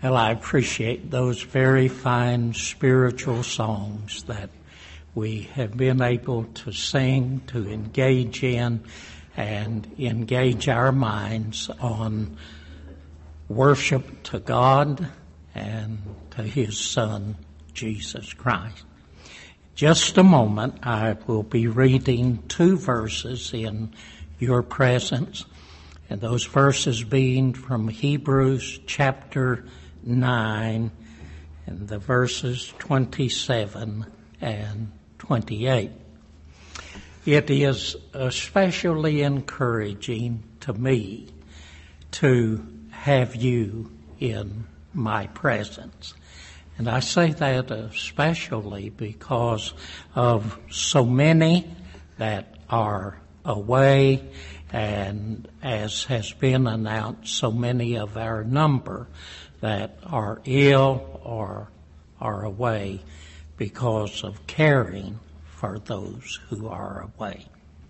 Well, I appreciate those very fine spiritual songs that we have been able to sing, to engage in, and engage our minds on worship to God and to His Son, Jesus Christ. Just a moment, I will be reading 2 verses in your presence, and those verses being from Hebrews chapter 9, and the verses 27 and 28. It is especially encouraging to me to have you in my presence. And I say that especially because of so many that are away, and as has been announced, so many of our number that are ill or are away because of caring for those who are away.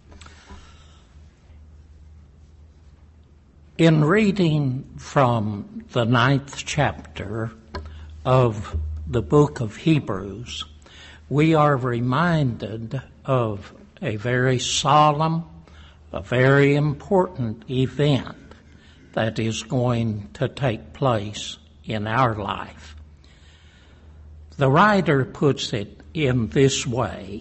In reading from the 9th chapter of the book of Hebrews, we are reminded of a very solemn, a very important event that is going to take place in our life. The writer puts it in this way: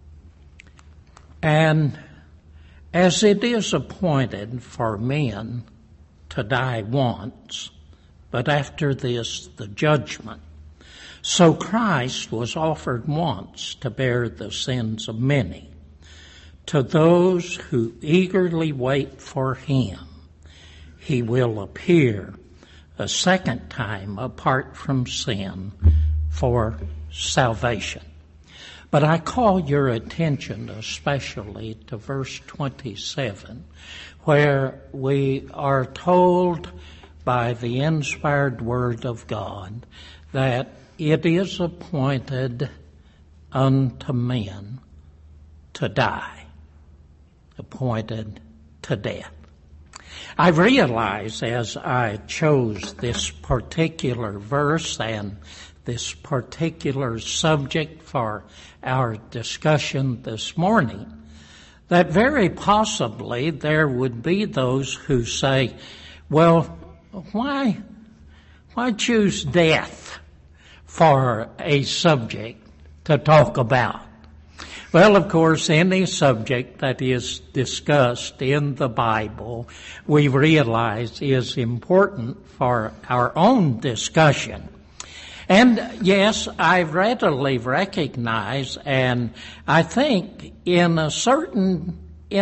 and as it is appointed for men to die once, but after this the judgment, so Christ was offered once to bear the sins of many. To those who eagerly wait for Him, He will appear a second time apart from sin for salvation. But I call your attention especially to verse 27, where we are told by the inspired word of God that it is appointed unto men to die, appointed to death. I realize as I chose this particular verse and this particular subject for our discussion this morning, that very possibly there would be those who say, well, why choose death for a subject to talk about? Well, of course, any subject that is discussed in the Bible, we realize is important for our own discussion. And yes, I readily recognize, and I think in a certain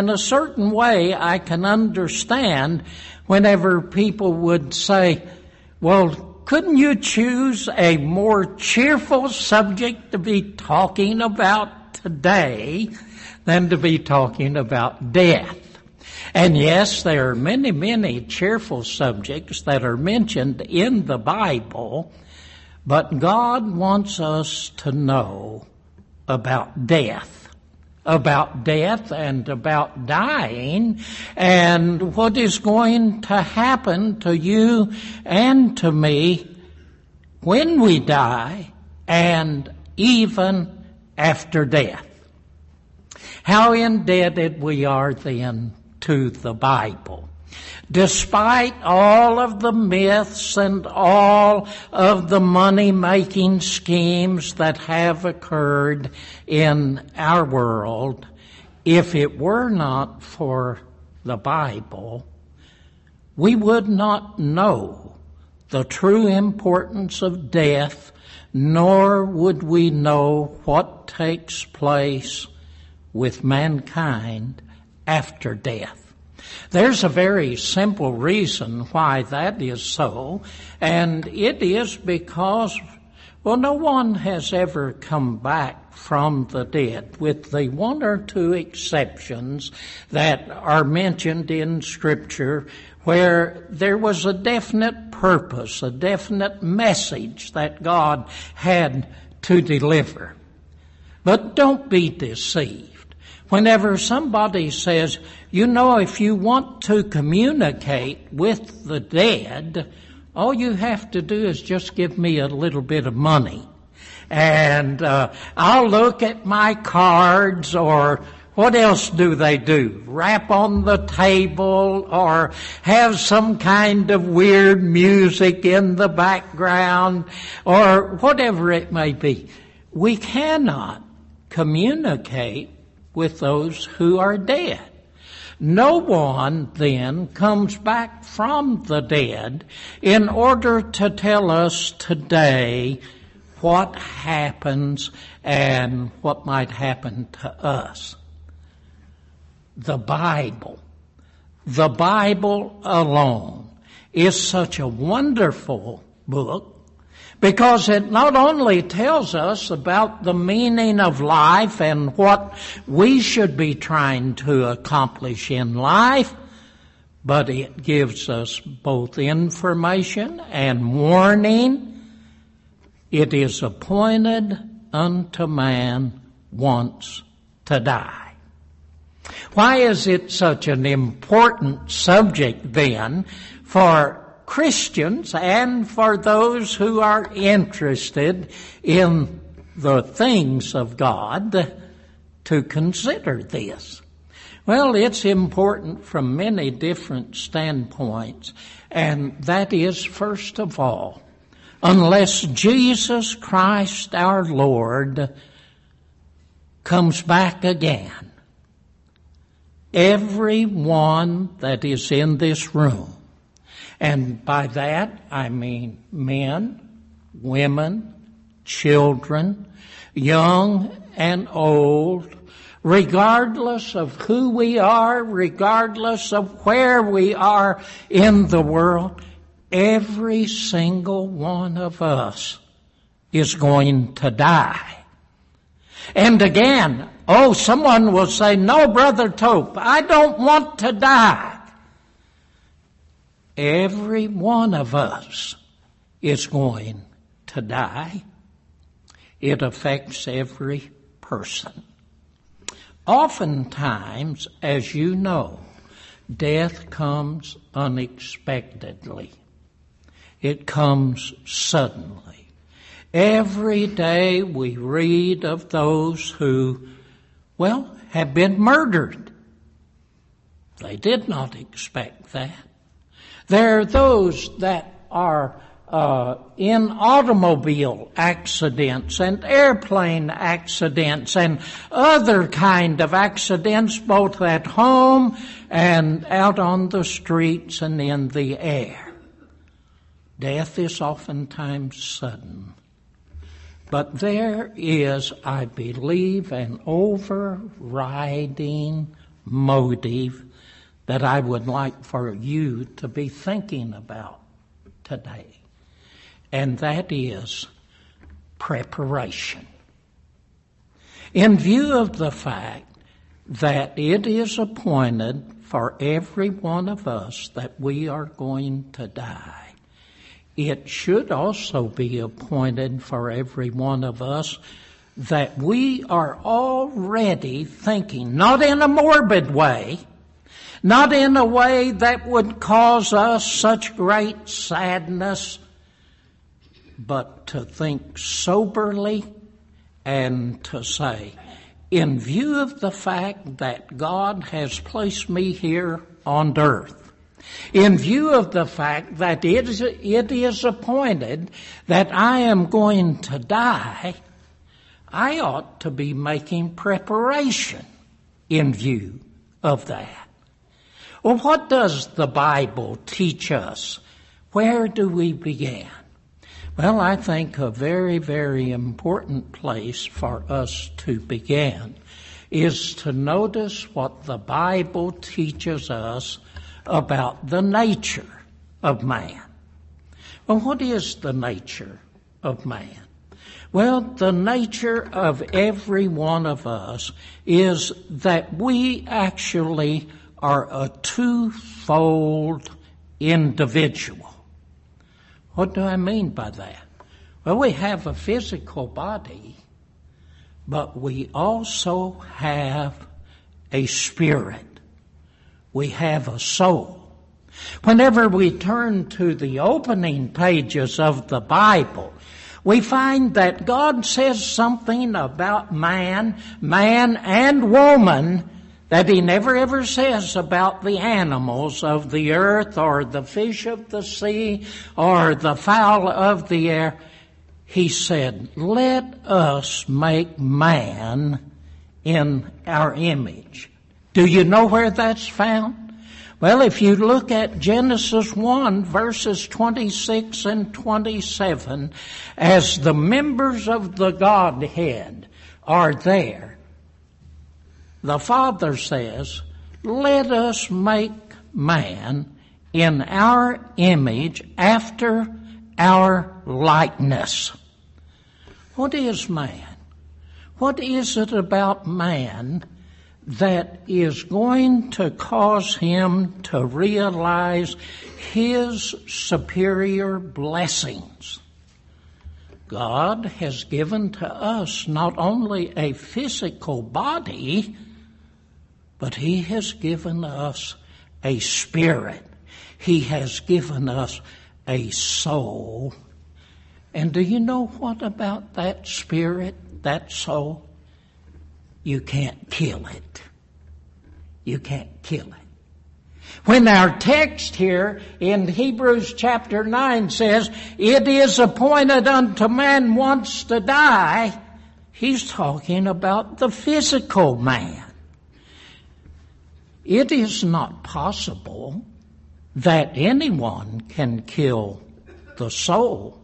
way I can understand whenever people would say, well, couldn't you choose a more cheerful subject to be talking about today than to be talking about death? And yes, there are many, many cheerful subjects that are mentioned in the Bible, but God wants us to know about death and about dying, and what is going to happen to you and to me when we die and even after death. How indebted we are then to the Bible. Despite all of the myths and all of the money-making schemes that have occurred in our world, if it were not for the Bible, we would not know the true importance of death, nor would we know what takes place with mankind after death. There's a very simple reason why that is so, and it is because, well, no one has ever come back from the dead, with the 1 or 2 exceptions that are mentioned in Scripture, where there was a definite purpose, a definite message that God had to deliver. But don't be deceived. Whenever somebody says, you know, if you want to communicate with the dead, all you have to do is just give me a little bit of money. And I'll look at my cards, or what else do they do? Rap on the table or have some kind of weird music in the background or whatever it may be. We cannot communicate with those who are dead. No one then comes back from the dead in order to tell us today what happens and what might happen to us. The Bible alone is such a wonderful book because it not only tells us about the meaning of life and what we should be trying to accomplish in life, but it gives us both information and warning. It is appointed unto man once to die. Why is it such an important subject then for Christians and for those who are interested in the things of God to consider this? Well, it's important from many different standpoints, and that is, first of all, unless Jesus Christ our Lord comes back again, everyone that is in this room, and by that I mean men, women, children, young and old, regardless of who we are, regardless of where we are in the world, every single one of us is going to die. And again, someone will say, no, Brother Tope, I don't want to die. Every one of us is going to die. It affects every person. Oftentimes, as you know, death comes unexpectedly. It comes suddenly. Every day we read of those who, have been murdered. They did not expect that. There are those that are in automobile accidents and airplane accidents and other kind of accidents, both at home and out on the streets and in the air. Death is oftentimes sudden. But there is, I believe, an overriding motive that I would like for you to be thinking about today. And that is preparation. In view of the fact that it is appointed for every one of us that we are going to die, it should also be appointed for every one of us that we are already thinking, not in a morbid way, not in a way that would cause us such great sadness, but to think soberly and to say, in view of the fact that God has placed me here on earth, in view of the fact that it is appointed that I am going to die, I ought to be making preparation in view of that. Well, what does the Bible teach us? Where do we begin? Well, I think a very, very important place for us to begin is to notice what the Bible teaches us about the nature of man. Well, what is the nature of man? Well, the nature of every one of us is that we actually are a twofold individual. What do I mean by that? Well, we have a physical body, but we also have a spirit. We have a soul. Whenever we turn to the opening pages of the Bible, we find that God says something about man and woman that He never ever says about the animals of the earth or the fish of the sea or the fowl of the air. He said, let us make man in our image. Do you know where that's found? Well, if you look at Genesis 1, verses 26 and 27, as the members of the Godhead are there, the Father says, let us make man in our image after our likeness. What is man? What is it about man that is going to cause him to realize his superior blessings? God has given to us not only a physical body, but He has given us a spirit. He has given us a soul. And do you know what about that spirit, that soul? You can't kill it. You can't kill it. When our text here in Hebrews chapter 9 says, it is appointed unto man once to die, he's talking about the physical man. It is not possible that anyone can kill the soul.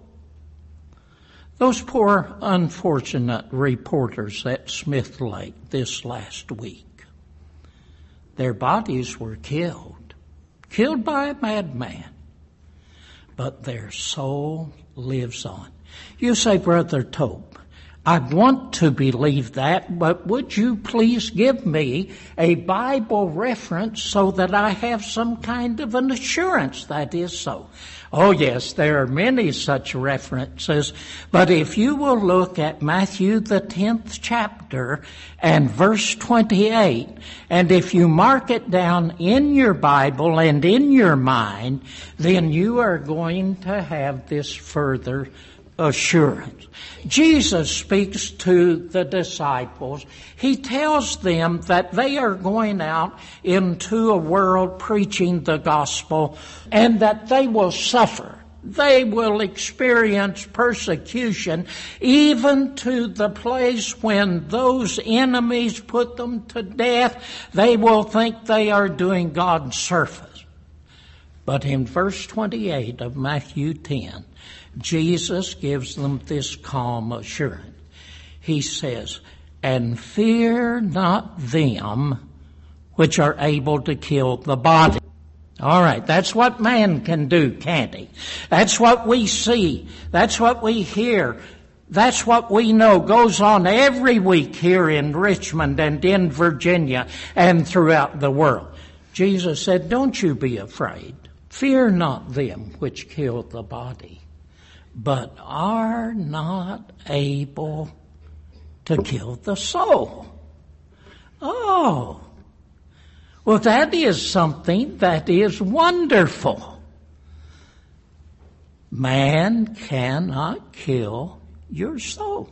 Those poor unfortunate reporters at Smith Lake this last week, their bodies were killed by a madman, but their soul lives on. You say, Brother Tope, I want to believe that, but would you please give me a Bible reference so that I have some kind of an assurance that is so? Oh yes, there are many such references, but if you will look at Matthew the 10th chapter and verse 28, and if you mark it down in your Bible and in your mind, then you are going to have this further assurance. Jesus speaks to the disciples. He tells them that they are going out into a world preaching the gospel and that they will suffer. They will experience persecution even to the place when those enemies put them to death. They will think they are doing God's service. But in verse 28 of Matthew 10, Jesus gives them this calm assurance. He says, and fear not them which are able to kill the body. All right, that's what man can do, can't he? That's what we see. That's what we hear. That's what we know goes on every week here in Richmond and in Virginia and throughout the world. Jesus said, don't you be afraid. Fear not them which kill the body, but are not able to kill the soul. Oh, well, that is something that is wonderful. Man cannot kill your soul.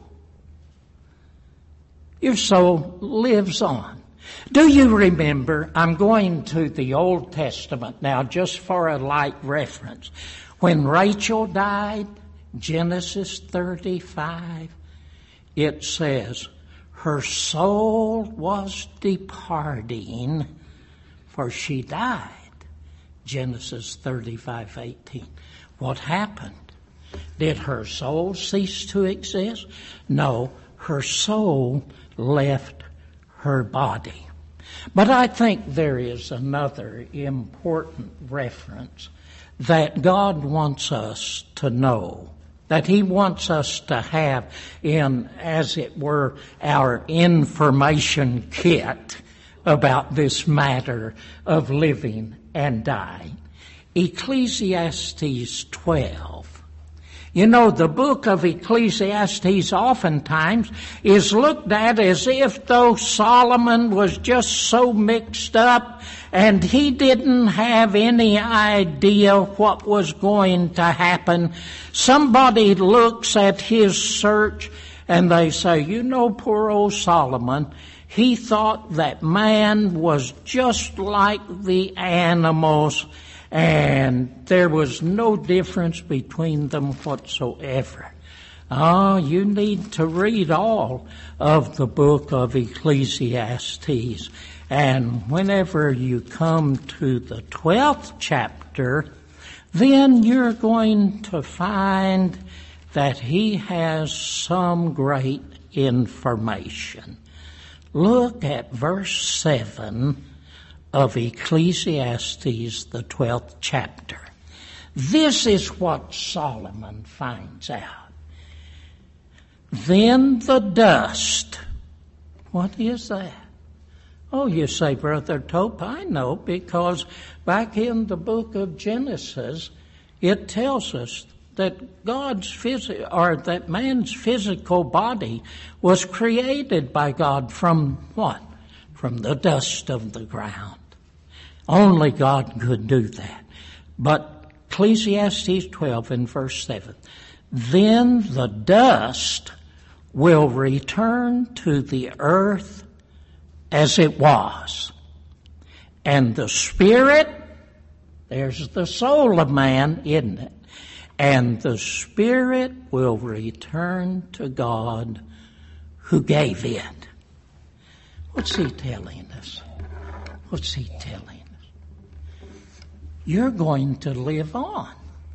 Your soul lives on. Do you remember, I'm going to the Old Testament now just for a light reference. When Rachel died, Genesis 35, it says, her soul was departing, for she died. Genesis 35:18. What happened? Did her soul cease to exist? No, her soul left her body. But I think there is another important reference that God wants us to know, that He wants us to have in, as it were, our information kit about this matter of living and dying. Ecclesiastes 12 You know, the book of Ecclesiastes oftentimes is looked at as if though Solomon was just so mixed up and he didn't have any idea what was going to happen. Somebody looks at his search and they say, you know, poor old Solomon, he thought that man was just like the animals, and there was no difference between them whatsoever. Oh, you need to read all of the book of Ecclesiastes. And whenever you come to the 12th chapter, then you're going to find that he has some great information. Look at verse 7 of Ecclesiastes, the 12th chapter. This is what Solomon finds out. Then the dust. What is that? Oh, you say, Brother Tope, I know, because back in the book of Genesis, it tells us that that man's physical body was created by God from what? From the dust of the ground. Only God could do that. But Ecclesiastes 12 and verse 7, then the dust will return to the earth as it was. And the spirit, there's the soul of man, isn't it? And the spirit will return to God who gave it. What's he telling us? What's he telling us? You're going to live on.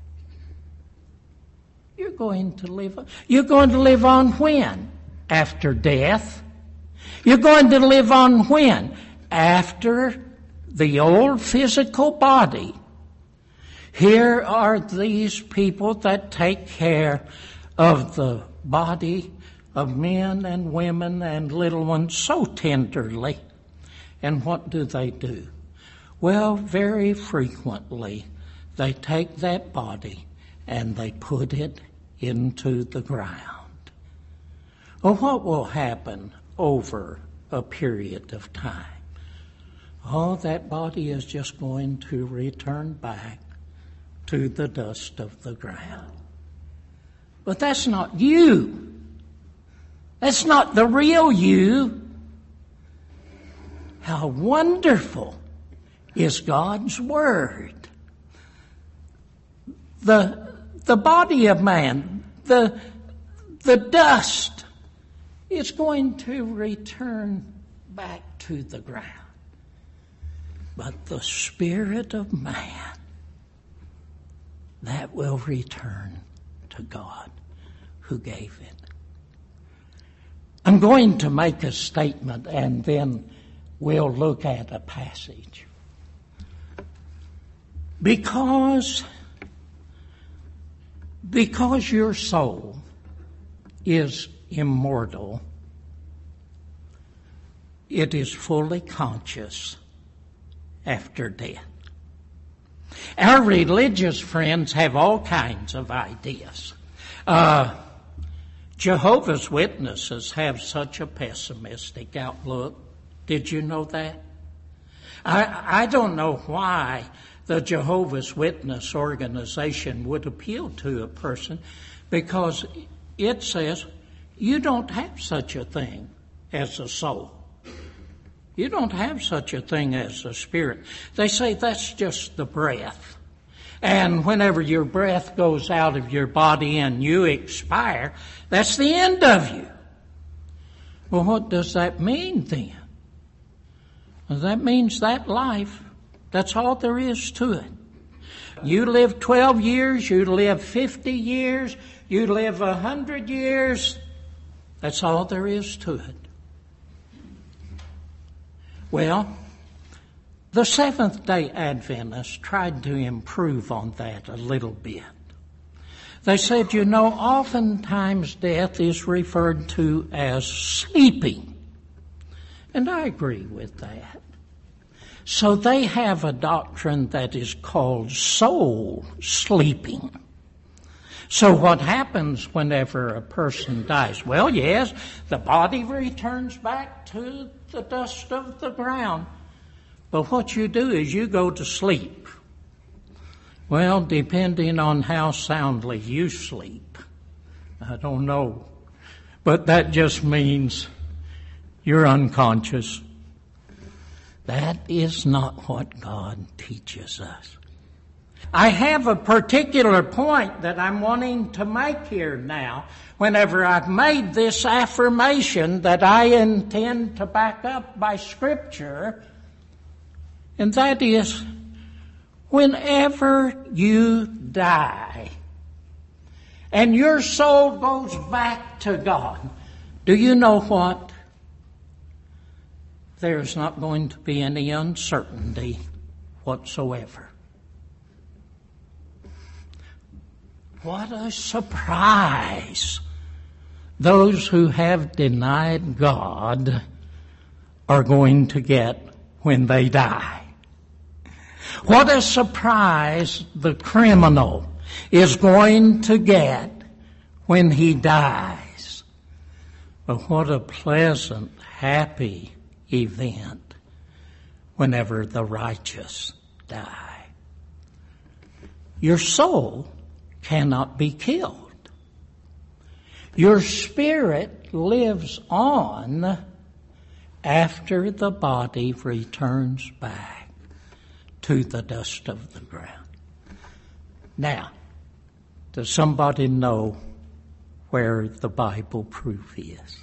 You're going to live on. You're going to live on when? After death. You're going to live on when? After the old physical body. Here are these people that take care of the body of men and women and little ones so tenderly. And what do? Well, very frequently, they take that body and they put it into the ground. Well, what will happen over a period of time? Oh, that body is just going to return back to the dust of the ground. But that's not you. That's not the real you. How wonderful is God's Word. The body of man, the dust, is going to return back to the ground. But the spirit of man, that will return to God who gave it. I'm going to make a statement and then we'll look at a passage. Because your soul is immortal, it is fully conscious after death. Our religious friends have all kinds of ideas. Jehovah's Witnesses have such a pessimistic outlook. Did you know that? I don't know why the Jehovah's Witness organization would appeal to a person, because it says you don't have such a thing as a soul. You don't have such a thing as a spirit. They say that's just the breath. And whenever your breath goes out of your body and you expire, that's the end of you. Well, what does that mean then? Well, that means that life, that's all there is to it. You live 12 years, you live 50 years, you live 100 years, that's all there is to it. Well, the Seventh-day Adventists tried to improve on that a little bit. They said, oftentimes death is referred to as sleeping. And I agree with that. So they have a doctrine that is called soul sleeping. So what happens whenever a person dies? Well, yes, the body returns back to the dust of the ground. But what you do is you go to sleep. Well, depending on how soundly you sleep. I don't know. But that just means you're unconscious. That is not what God teaches us. I have a particular point that I'm wanting to make here now, whenever I've made this affirmation that I intend to back up by Scripture, and that is, whenever you die and your soul goes back to God, do you know what? There's not going to be any uncertainty whatsoever. What a surprise those who have denied God are going to get when they die. What a surprise the criminal is going to get when he dies. But what a pleasant, happy event whenever the righteous die. Your soul cannot be killed. Your spirit lives on after the body returns back to the dust of the ground. Now, does somebody know where the Bible proof is?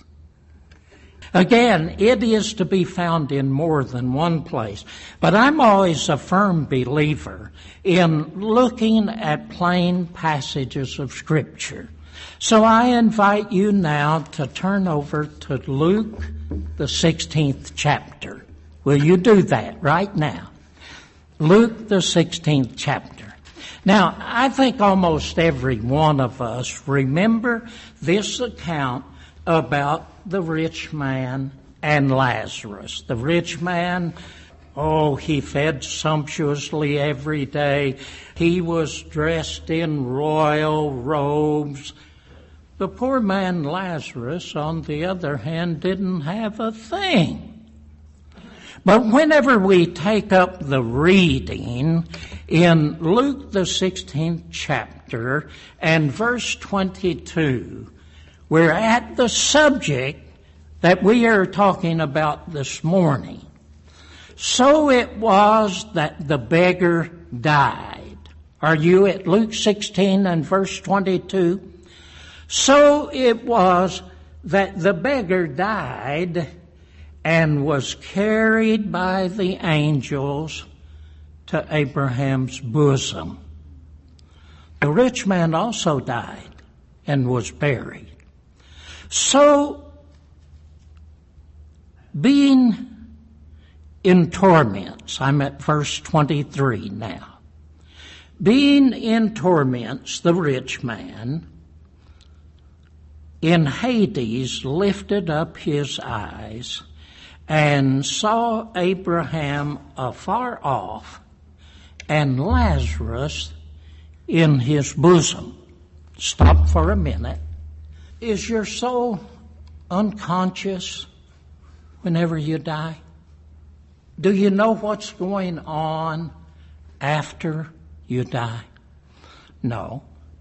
Again, it is to be found in more than one place. But I'm always a firm believer in looking at plain passages of Scripture. So I invite you now to turn over to Luke, the 16th chapter. Will you do that right now? Luke, the 16th chapter. Now, I think almost every one of us remember this account about the rich man and Lazarus. The rich man, he fed sumptuously every day. He was dressed in royal robes. The poor man Lazarus, on the other hand, didn't have a thing. But whenever we take up the reading in Luke the 16th chapter and verse 22, we're at the subject that we are talking about this morning. So it was that the beggar died. Are you at Luke 16 and verse 22? So it was that the beggar died and was carried by the angels to Abraham's bosom. The rich man also died and was buried. So, being in torments, I'm at verse 23 now. Being in torments, the rich man in Hades lifted up his eyes and saw Abraham afar off and Lazarus in his bosom. Stop for a minute. Is your soul unconscious whenever you die? Do you know what's going on after you die? No.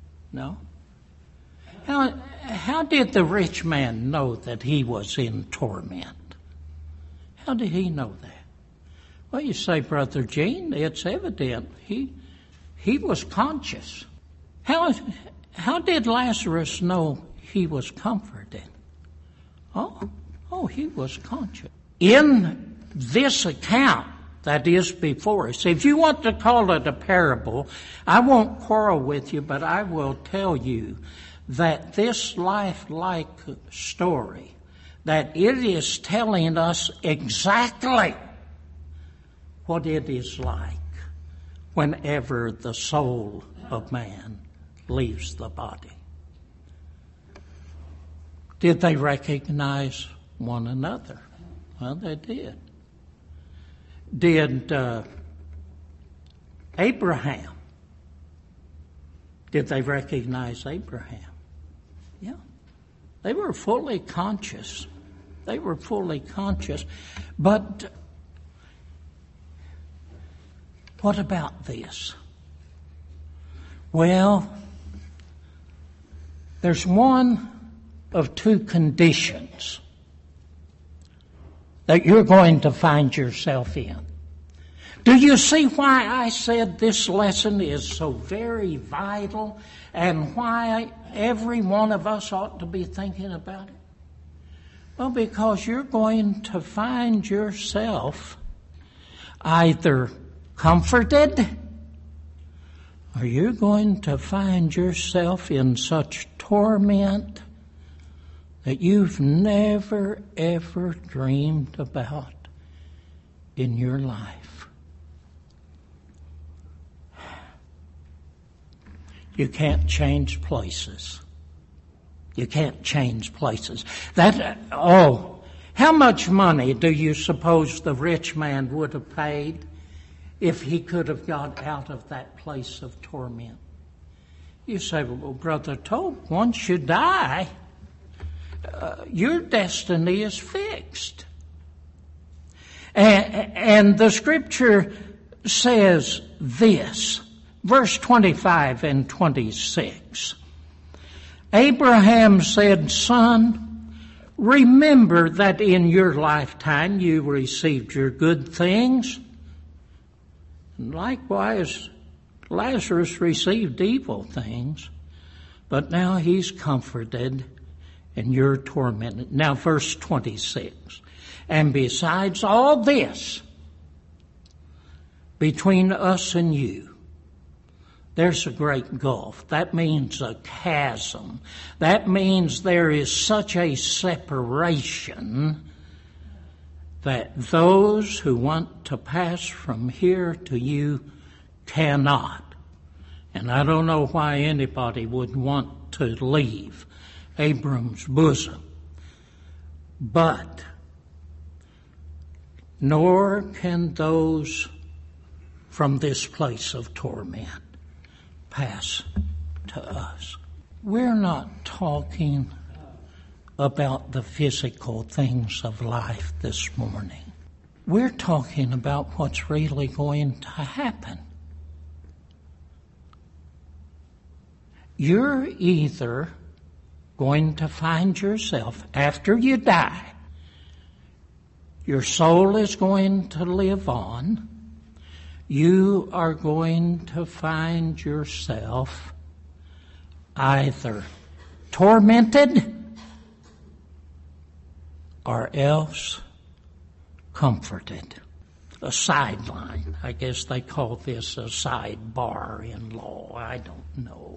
How did the rich man know that he was in torment? How did he know that? Well, you say, Brother Gene, it's evident. He was conscious. How did Lazarus know he was comforted? He was conscious. In this account that is before us, if you want to call it a parable, I won't quarrel with you, but I will tell you that this lifelike story, that it is telling us exactly what it is like whenever the soul of man leaves the body. Did they recognize one another? Well, they did. Did Abraham Did they recognize Abraham? Yeah. They were fully conscious. They were fully conscious. But what about this? Well, there's one of two conditions that you're going to find yourself in. Do you see why I said this lesson is so very vital and why every one of us ought to be thinking about it? Well, because you're going to find yourself either comforted or you're going to find yourself in such torment that you've never, ever dreamed about in your life. You can't change places. You can't change places. How much money do you suppose the rich man would have paid if he could have got out of that place of torment? You say, well, Brother Tobe, once you die, your destiny is fixed. And the Scripture says this, verse 25 and 26. Abraham said, Son, remember that in your lifetime you received your good things. And likewise, Lazarus received evil things, but now he's comforted and you're tormented. Now verse 26. And besides all this, between us and you, there's a great gulf. That means a chasm. That means there is such a separation that those who want to pass from here to you cannot. And I don't know why anybody would want to leave Abram's bosom. But nor can those from this place of torment pass to us. We're not talking about the physical things of life this morning. We're talking about what's really going to happen. You're either going to find yourself, after you die, your soul is going to live on. You are going to find yourself either tormented or else comforted. A sideline. I guess they call this a sidebar in law. I don't know.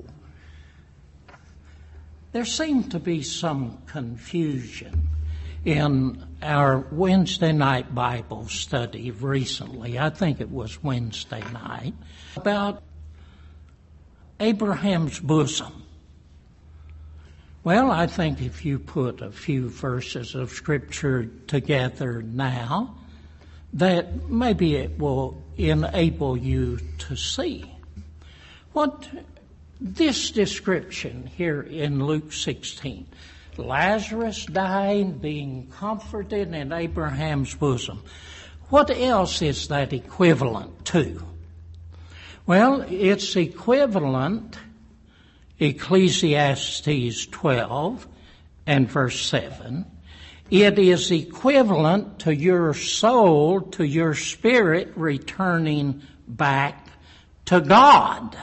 There seemed to be some confusion in our Wednesday night Bible study recently, I think it was Wednesday night, about Abraham's bosom. Well, I think if you put a few verses of Scripture together now, that maybe it will enable you to see what this description here in Luke 16. Lazarus dying, being comforted in Abraham's bosom. What else is that equivalent to? Well, it's equivalent, Ecclesiastes 12 and verse 7. It is equivalent to your soul, to your spirit returning back to God.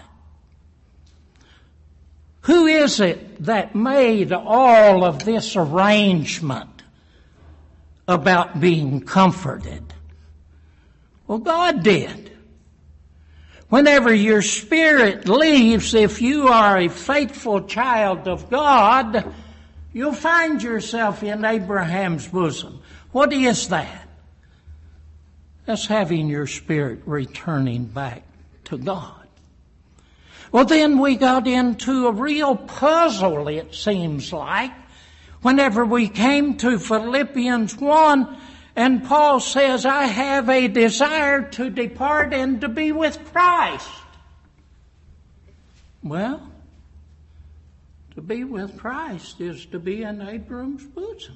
Who is it that made all of this arrangement about being comforted? Well, God did. Whenever your spirit leaves, if you are a faithful child of God, you'll find yourself in Abraham's bosom. What is that? That's having your spirit returning back to God. Well, then we got into a real puzzle, it seems like, whenever we came to Philippians 1, and Paul says, I have a desire to depart and to be with Christ. Well, To be with Christ is to be in Abram's bosom.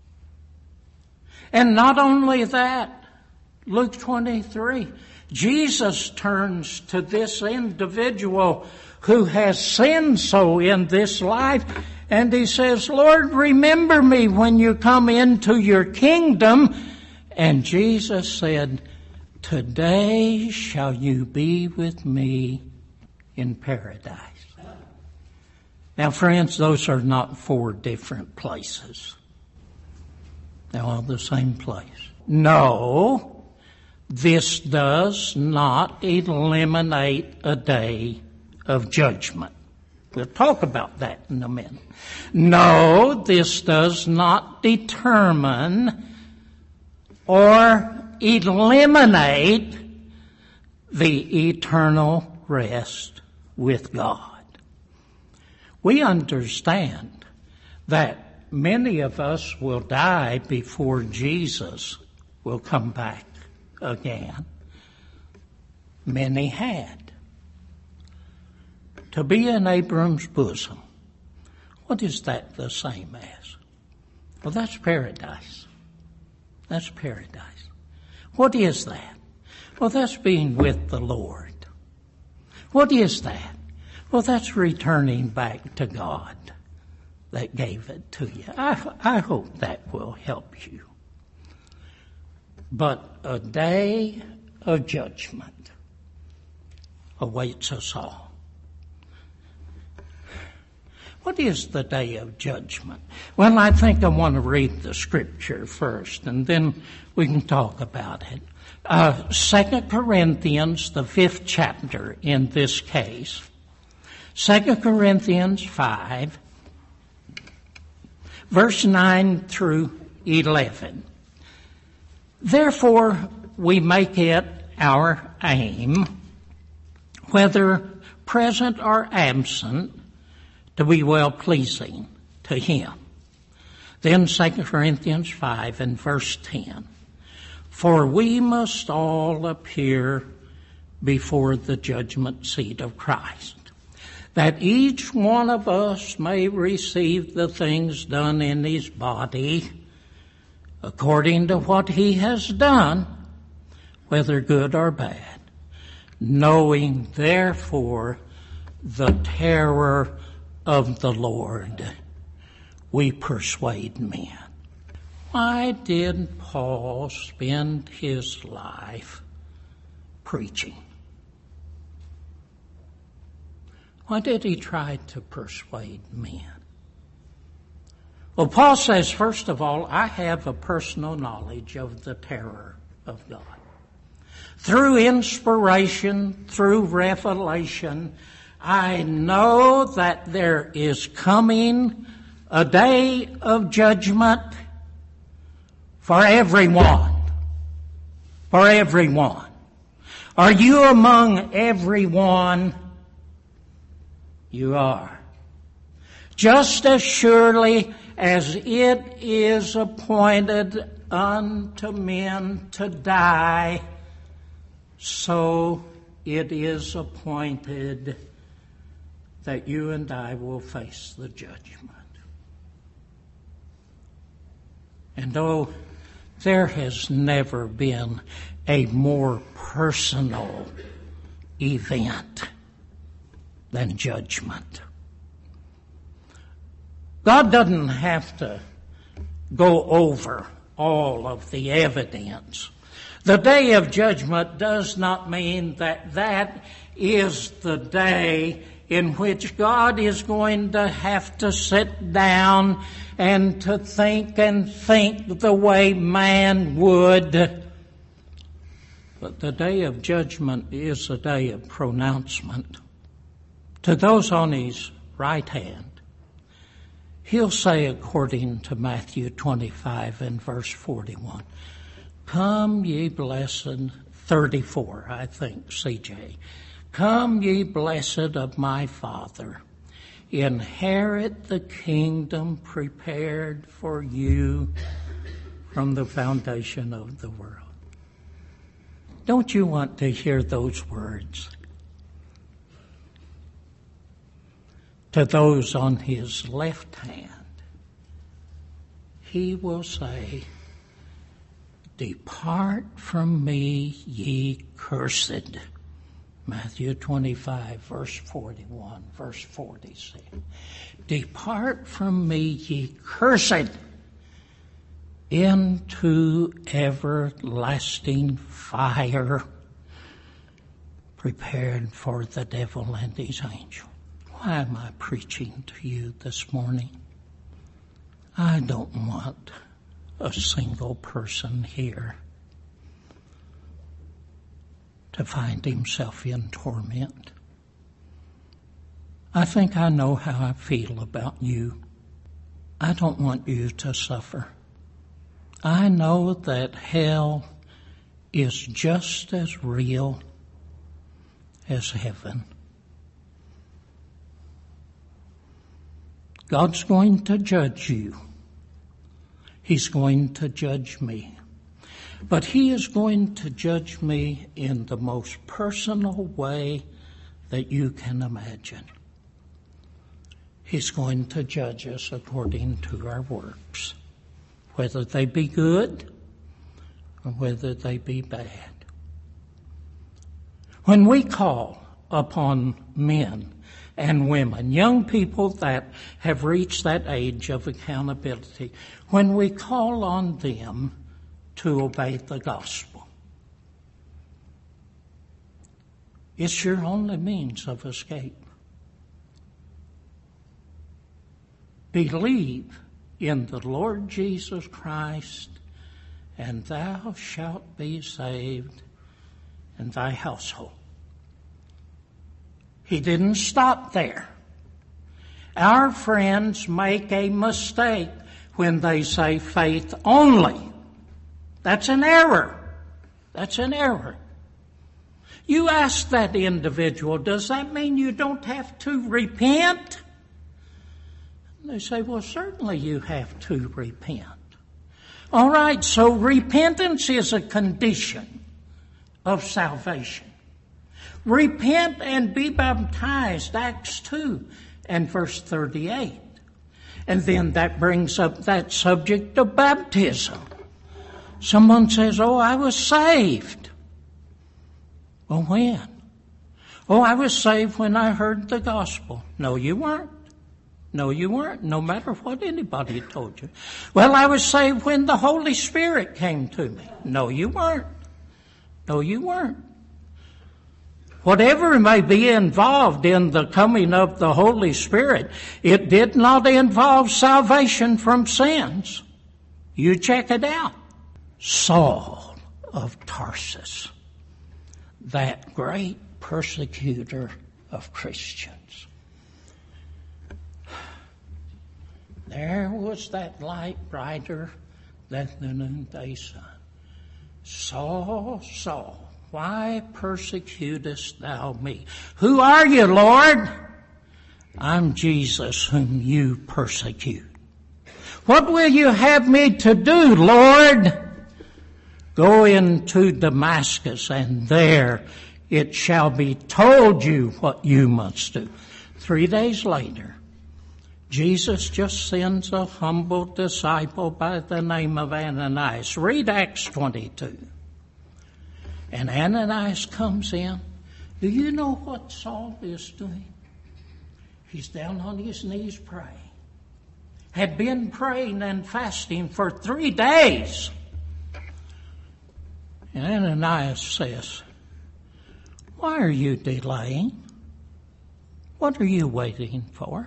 And not only that, Luke 23, Jesus turns to this individual who has sinned so in this life, and he says, Lord, remember me when you come into your kingdom. And Jesus said, today shall you be with me in paradise. Now, friends, those are not four different places. They're all the same place. No, this does not eliminate a day of judgment. We'll talk about that in a minute. No, this does not determine or eliminate the eternal rest with God. We understand that many of us will die before Jesus will come back again. Many had. To be in Abram's bosom, what is that the same as? Well, that's paradise. That's paradise. What is that? Well, that's being with the Lord. What is that? Well, that's returning back to God that gave it to you. I hope that will help you. But a day of judgment awaits us all. What is the day of judgment? Well, I think I want to read the scripture first, and then we can talk about it. 2 Corinthians, the 5th chapter in this case. 2 Corinthians 5, verse 9 through 11. Therefore, we make it our aim, whether present or absent, to be well-pleasing to Him. Then 2 Corinthians 5 and verse 10. For we must all appear before the judgment seat of Christ, that each one of us may receive the things done in his body according to what he has done, whether good or bad, knowing therefore the terror of the Lord, we persuade men. Why did Paul spend his life preaching? Why did he try to persuade men? Well, Paul says, first of all, I have a personal knowledge of the terror of God. Through inspiration, through revelation, I know that there is coming a day of judgment for everyone. For everyone. Are you among everyone? You are. Just as surely as it is appointed unto men to die, so it is appointed that you and I will face the judgment. And though there has never been a more personal event than judgment. God doesn't have to go over all of the evidence. The day of judgment does not mean that that is the day in which God is going to have to sit down and to think the way man would. But the day of judgment is a day of pronouncement. To those on his right hand, he'll say, according to Matthew 25 and verse 41, come ye blessed, 34, I think, CJ. Come ye blessed of my Father, inherit the kingdom prepared for you from the foundation of the world. Don't you want to hear those words? to those on his left hand, he will say, "Depart from me, ye cursed." Matthew 25, verse 41, verse 46. "Depart from me, ye cursed, into everlasting fire, prepared for the devil and his angel." Why am I preaching to you this morning? I don't want a single person here to find himself in torment. I think I know how I feel about you. I don't want you to suffer. I know that hell is just as real as heaven. God's going to judge you. He's going to judge me. But He is going to judge me in the most personal way that you can imagine. He's going to judge us according to our works, whether they be good or whether they be bad. When we call upon men and women, young people that have reached that age of accountability, when we call on them to obey the gospel, it's your only means of escape. Believe in the Lord Jesus Christ, and thou shalt be saved, and thy household. He didn't stop there. Our friends make a mistake when they say faith only. That's an error. That's an error. You ask that individual, does that mean you don't have to repent? And they say, well, certainly you have to repent. All right, so repentance is a condition of salvation. Repent and be baptized, Acts 2 and verse 38. And then that brings up that subject of baptism. Someone says, oh, I was saved. Well, when? Oh, I was saved when I heard the gospel. No, you weren't. No, you weren't, no matter what anybody told you. Well, I was saved when the Holy Spirit came to me. No, you weren't. No, you weren't. Whatever may be involved in the coming of the Holy Spirit, it did not involve salvation from sins. You check it out. Saul of Tarsus, that great persecutor of Christians. There was that light brighter than the noonday sun. Saul, Saul, why persecutest thou me? Who are you, Lord? I'm Jesus whom you persecute. What will you have me to do, Lord? Go into Damascus, and there it shall be told you what you must do. 3 days later, Jesus just sends a humble disciple by the name of Ananias. Read Acts 22. And Ananias comes in. Do you know what Saul is doing? He's down on his knees praying. Had been praying and fasting for 3 days. And Ananias says, why are you delaying? What are you waiting for?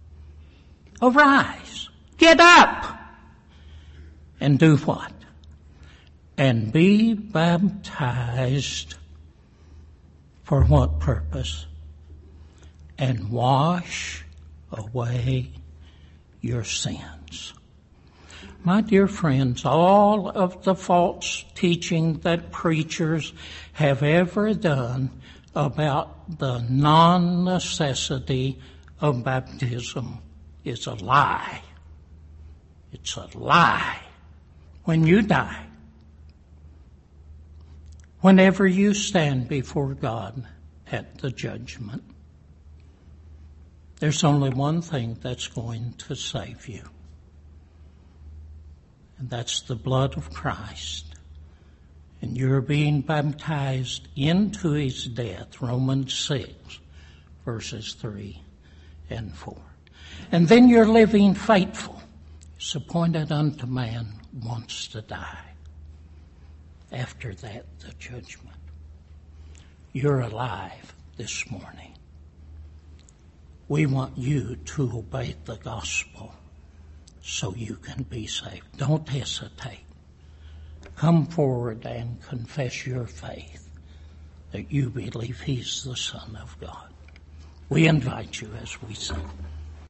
Arise, get up, and do what? And be baptized. For what purpose? And wash away your sins. My dear friends, all of the false teaching that preachers have ever done about the non-necessity of baptism is a lie. It's a lie. When you die, whenever you stand before God at the judgment, There's only one thing that's going to save you, and that's the blood of Christ. And you're being baptized into his death, Romans 6, verses 3 and 4. And then you're living faithful. It's appointed unto man once to die. After that, the judgment. You're alive this morning. We want you to obey the gospel so you can be saved. Don't hesitate. Come forward and confess your faith that you believe he's the Son of God. We invite you as we sing.